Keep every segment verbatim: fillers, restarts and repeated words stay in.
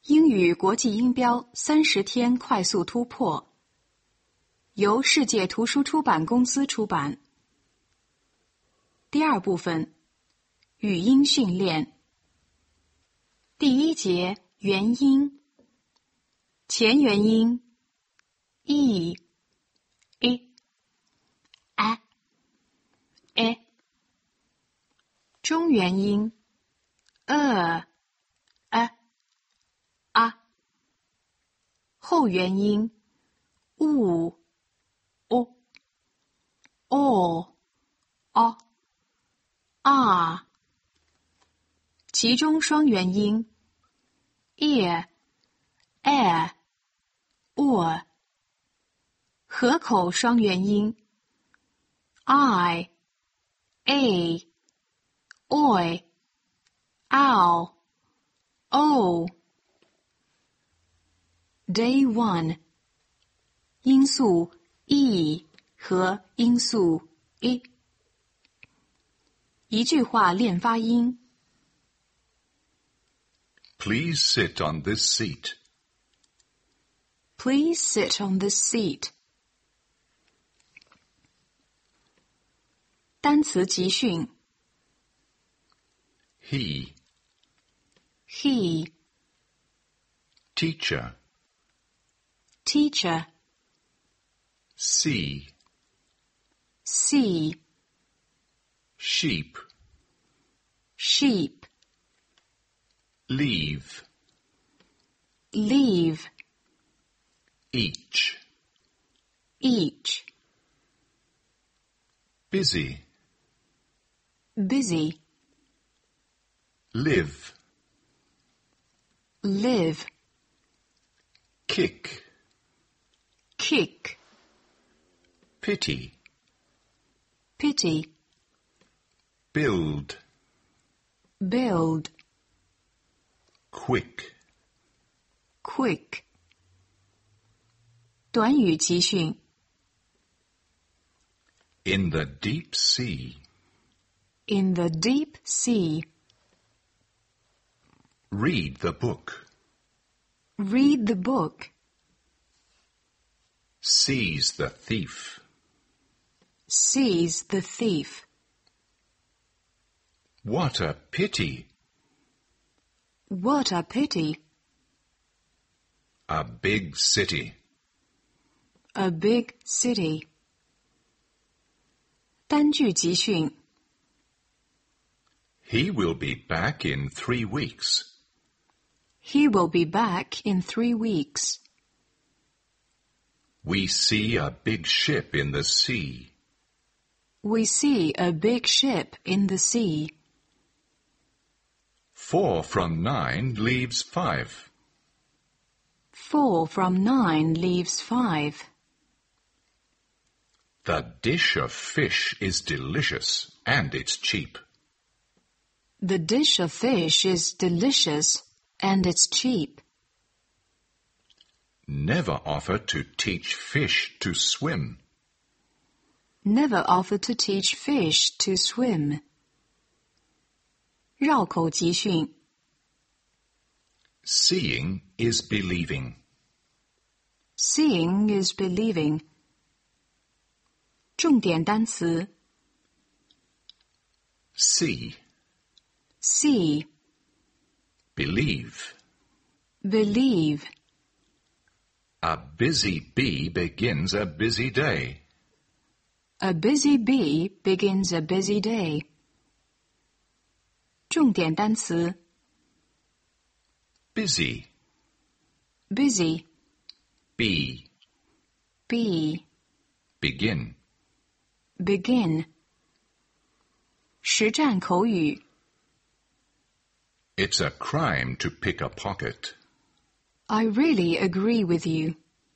英语国际音标三十天快速突破，由世界图书出版公司出版。第二部分，语音训练。第一节元音，前元音 e、i、a、e， 中元音 e、a、啊，后元音 u、o、o、o、啊，其中双元音 ear、air、or， 合口双元音 i、a、oi、ow、o。Day one， 音素 e 和音素 i。一句话练发音。 Please sit on this seat. Please sit on this seat. 单词集训。 He, He, teacher, teacher, see, see, sheep, sheep, leave, leave, each, each, busy, busy, live, live, kick, kick, pity, pity, build, build, quick, quick. 短语集训。 in the deep sea, In the deep sea. read the book, Read the book. seize the thief, Seize the thief. what a pity, What a pity. a big city, A big city. 单句集训。 he will be back in three weeks. He will be back in three weeks. We see a big ship in the sea. We see a big ship in the sea. Four from nine leaves five. Four from nine leaves five. The dish of fish is delicious and it's cheap. The dish of fish is delicious and it's cheap. Never offer to teach fish to swim. Never offer to teach fish to swim. 绕口集训。 Seeing is believing. Seeing is believing. 重点单词。 See, See, believe. believe. A busy bee begins a busy day. A busy bee begins a busy day. 重点单词。 Busy, Busy, bee, bee, begin. begin. 实战口语。 It's a crime to pick a pocket. I really agree with you.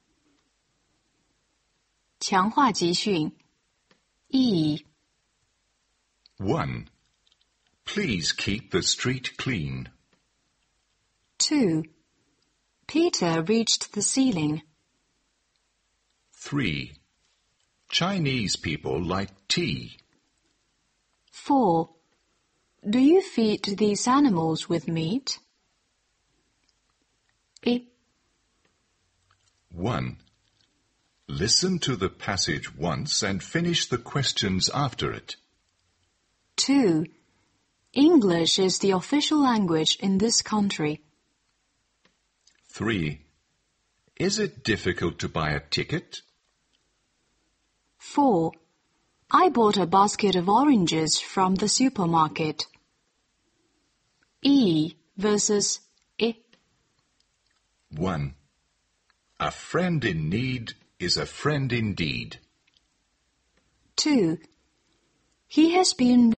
强化集训。E, One, please keep the street clean. two. Peter reached the ceiling. Three, Chinese people like tea. four. Do you feed these animals with meat? I. one. Listen to the passage once and finish the questions after it. two. English is the official language in this country. three. Is it difficult to buy a ticket? four. I bought a basket of oranges from the supermarket. E versus I. one. A friend in need is a friend indeed. two. He has been